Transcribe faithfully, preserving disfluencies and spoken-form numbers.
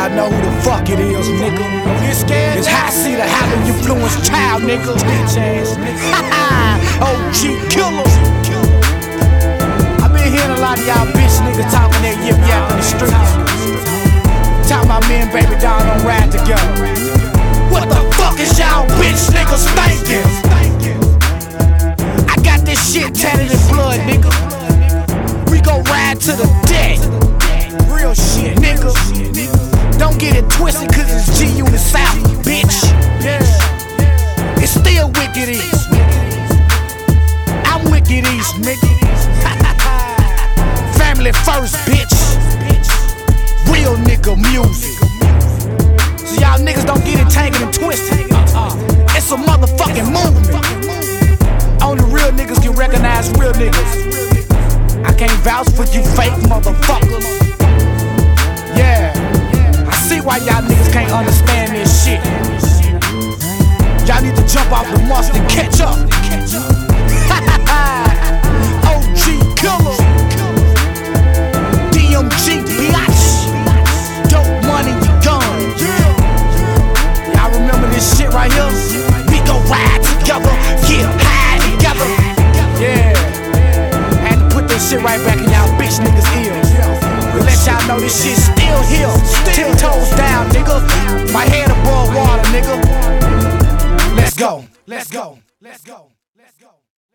y'all know who the fuck it is, nigga. Don't get scared. It's High C, the highly influenced child, nigga. Bitch ass nigga. O G killer. I been hearing a lot of y'all bitch niggas talking that yip yap in the streets. Talking about me and Baby Doll don't ride together. What the fuck is y'all bitch niggas thinking? I got this shit tatted in blood, nigga. We gon' ride to the death. Real shit, nigga. Don't get it twisted, cause it's G U in the South, bitch. It's still Wicked East. I'm Wicked East, nigga. Family first, bitch. Real nigga music. So y'all niggas don't get it tangled and twisted. It's a motherfucking movement. Only real niggas can recognize real niggas. I can't vouch for you fake motherfuckers. Yeah, I see why y'all niggas can't understand this shit. Y'all need to jump off the must and catch up. O G killer. D M G biatch. Dope money, we gone. Y'all remember this shit right here? We gon' ride together, get high together. Yeah, had to put this shit right back in y'all bitch niggas' ears. To let y'all know this shit still here. Ten toes down, nigga. My head above water, nigga. Let's go, let's go, let's go.